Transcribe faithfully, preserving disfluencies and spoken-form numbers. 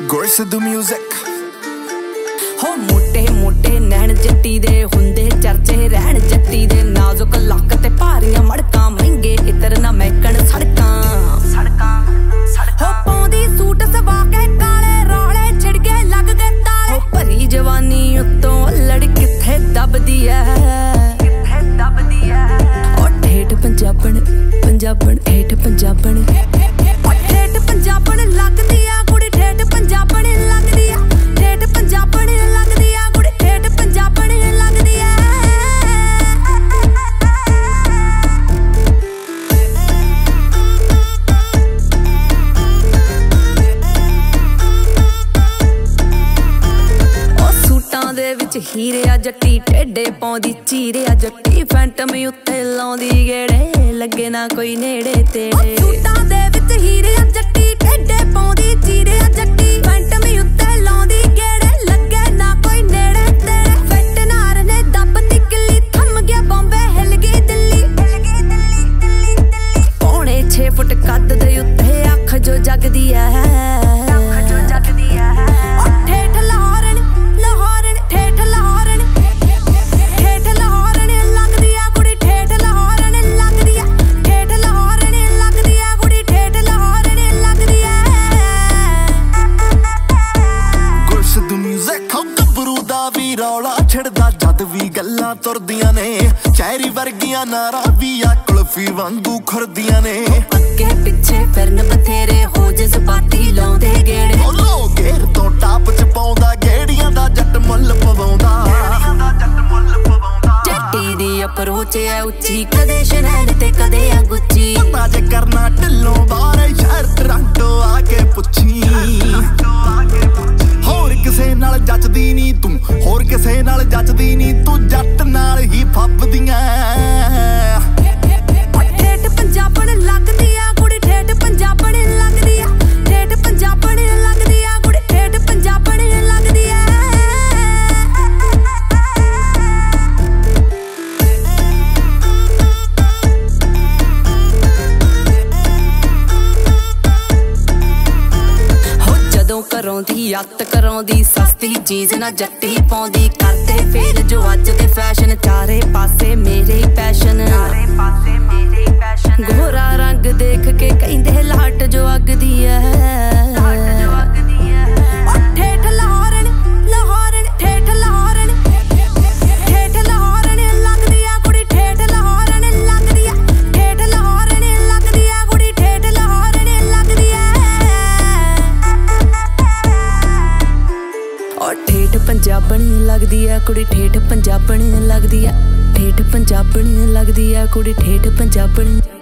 Gur Sidhu music ਹੋ ਮੋਟੇ ਮੋਟੇ ਨੈਣ ਜੱਟੀ ਦੇ ਹੁੰਦੇ ਚਰਚੇ ਰਹਿਣ ਜੱਟੀ ਦੇ ਨਾਜ਼ੁਕ ਲੱਕ ਤੇ ਭਾਰੀਆਂ ਮੜਕਾਂ ਮਹਿੰਗੇ ਇਤਰ ਨਾ ਮੈਕਣ ਸੜਕਾਂ ਸੜਕਾਂ ਹੋ ਪਾਉਂਦੀ ਸੂਟ ਸਵਾ ਕੇ ਕਾਲੇ ਰੌਲੇ ਛਿੜ ਕੇ ਲੱਗ ਗਏ ਤਾਲੇ ਭਰੀ ਜਵਾਨੀ ਉੱਤੋਂ ਲੜ ਕਿੱਥੇ ਦੱਬਦੀ ਐ ਕਿੱਥੇ ਦੱਬਦੀ ਐ ਉਹ ਠੇਠ ਪੰਜਾਬਣ ਪੰਜਾਬਣ ਠੇਠ ਪੰਜਾਬਣ ਠੇਠ ਪੰਜਾਬਣ ਲੱਗਦੀ ਆ ਕੁੜੀ ਠੇਠ ਪੰਜਾਬਣ ਲੱਗਦੀ ਆ ਠੇਠ ਪੰਜਾਬਣ ਲੱਗਦੀ ਆ ਕੁੜੀ ਠੇਠ ਪੰਜਾਬਣ ਲੱਗਦੀ ਆ ਉਹ ਸੂਟਾਂ ਦੇ ਵਿੱਚ ਹੀਰੇ ਆ ਜੱਟੀ ਟੇਡੇ ਪਾਉਂਦੀ ਚੀਰੇ ਆ ਜੱਟੀ ਫੈਂਟਮ ਉੱਤੇ ਲਾਉਂਦੀ ਗੇੜੇ ਲੱਗੇ ਨਾ ਕੋਈ ਨੇੜੇ ਤੇਰੇ ਸੂਟਾਂ ਦੇ ਵਿੱਚ ਹੀਰੇ ਆ ਜੱਟੀ ਟੇਡੇ ਪਾਉਂਦੀ ਚੀਰੇ ਆ ਜੱਟੀ ਫੈਂਟਮ ਉੱਤੇ ਲਾਉਂਦੀ ਗੇੜੇ ਲੱਗੇ ਨਾ ਕੋਈ ਨੇੜੇ ਤੇਰੇ ਫਿੱਟ ਨਾਰ ਨੇ ਦੱਬਤੀ ਕਿੱਲੀ ਥੰਮ ਗਿਆ ਬੰਬੇ ਹਿੱਲ ਗਈ ਦਿੱਲੀ ਹਿੱਲ ਗਈ ਦਿੱਲੀ ਦਿੱਲੀ ਦਿੱਲੀ ਪੌਣੇ ਛੇ ਫੁੱਟ ਕੱਦ ਦੇ ਉੱਤੇ ਅੱਖ ਜੋ ਜਗਦੀ ਐ ਅੱਖ ਜੋ ਜਗਦੀ ਐ ਉਹ ਠੇਠ ਲਾਹੌਰਨ ਲਾਹੌਰਨ ਠੇਠ ਲਾਹੌਰਨ ਠੇਠ ਲਾਹੌਰਨ ਲੱਗਦੀ ਆ ਕੁੜੀ ਠੇਠ ਲਾਹੌਰਨ ਲੱਗਦੀ ਆ ਠੇਠ ਲਾਹੌਰਨ ਲੱਗਦੀ ਆ ਕੁੜੀ ਠੇਠ ਲਾਹੌਰਨ ਲੱਗਦੀ ਆ ਗੁਰਸਿੱਧੂ ਮਿਊਜ਼ਿਕ ਹੋ ਗੱਭਰੂ ਦਾ ਵੀ ਰੌਲਾ ਛਿੜਦਾ ਜਦ ਵੀ ਗੱਲਾਂ ਤੁਰਦੀਆਂ ਨੇ ਚੈਰੀ ਵਰਗੀਆਂ ਨਾਰਾਂ ਵੀ ਆ ਕੁਲਫੀ ਵਾਂਗੂ ਖੁਰਦੀਆਂ ਨੇ ਅੱਗੇ ਪਿੱਛੇ ਫਿਰਨ ਬਥੇਰੇ ਹੋ ਜਜ਼ਬਾਤੀ ਲਾਉਂਦੇ ਗੇੜੇ ਲੋ ਗੇਰ ਤੋਂ ਟਾਪ ਚ ਪਾਉਂਦਾ ਗੇੜੀਆਂ ਦਾ ਜੱਟ ਮੁੱਲ ਪਵਾਉਂਦਾ ਜੱਟੀ ਦੀ ਅਪਰੋਚ ਐ ਉੱਚੀ ਕਦੇ ਸ਼ਨੈਲ ਤੇ ਕਦੇ ਆ ਗੁੱਚੀ ਪਤਾ ਜੇ ਕਰਨਾ ਢਿੱਲੋਂ ਬਾਹਰ ਸ਼ਹਿਰ ਟਰਾਂਟੋ ਆ ਕੇ ਪੁੱਛੀ ਹੋਰ ਕਿਸੇ ਨਾਲ ਜੱਚਦੀ ਨੀ ਤੂੰ ਹੋਰ ਕਿਸੇ ਨਾਲ ਜੱਚਦੀ ਨੀ ਤੂੰ ਜੱਟ ਨਾਲ ਹੀ ਫੱਬਦੀਆਂ ਠੇਠ ਪੰਜਾਬਣ ਲੱਗਦੀ ਆ ਕੁੜੀ ਠੇਠ ਪੰਜਾਬਣ ਲੱਗਦੀ ਆ ਠੇਠ ਪੰਜਾਬਣ ਲੱਗਦੀ ਆ ਕੁੜੀ ਠੇਠ ਪੰਜਾਬਣ ਲੱਗਦੀ ਆ ਹੋ ਜਦੋਂ ਕਰਾਉਂਦੀ ਅੱਤ ਕਰਾਉਂਦੀ ਸਸਤੀ ਚੀਜ਼ ਨਾ ਜੱਟੀ ਪਾਉਂਦੀ ਕਰਦੇ ਫੇਲ ਜੋ ਅੱਜ ਦੇ ਫੈਸ਼ਨ ਚਾਰੇ ਪਾਸੇ ਮੇਰੇ ਹੀ ਪੈਸ਼ਨ ਚਾਰੇ ਪਾਸੇ ਮੇਰੇ ਹੀ ਪੈਸ਼ਨ ਗੋਰਾ ਰੰਗ ਦੇਖ ਕੇ ਕਹਿੰਦੇ ਲਾਟ ਜੋ ਅੱਗਦੀ ਐ ਲਾਟ ਜੋ ਅੱਗਦੀ ਐ ਉਹ ਠੇਠ ਲਾਹੌਰਨ ਲਾਹੌਰਨ ਠੇਠ ਲਾਹੌਰਨ ਠੇਠ ਲਾਹੌਰਨ ਲੱਗਦੀ ਆ ਕੁੜੀ ਠੇਠ ਲਾਹੌਰਨ ਲੱਗਦੀ ਆ ਠੇਠ ਲਾਹੌਰਨ ਲੱਗਦੀ ਆ ਕੁੜੀ ਠੇਠ ਲਾਹੌਰਨ ਲੱਗਦੀ ਆ ਉਹ ਠੇਠ ਪੰਜਾਬਣ ਲੱਗਦੀ ਆ ਕੁੜੀ ਠੇਠ ਪੰਜਾਬਣ ਲੱਗਦੀ ਆ ਠੇਠ ਪੰਜਾਬਣ ਲੱਗਦੀ ਆ ਕੁੜੀ ਠੇਠ ਪੰਜਾਬਣ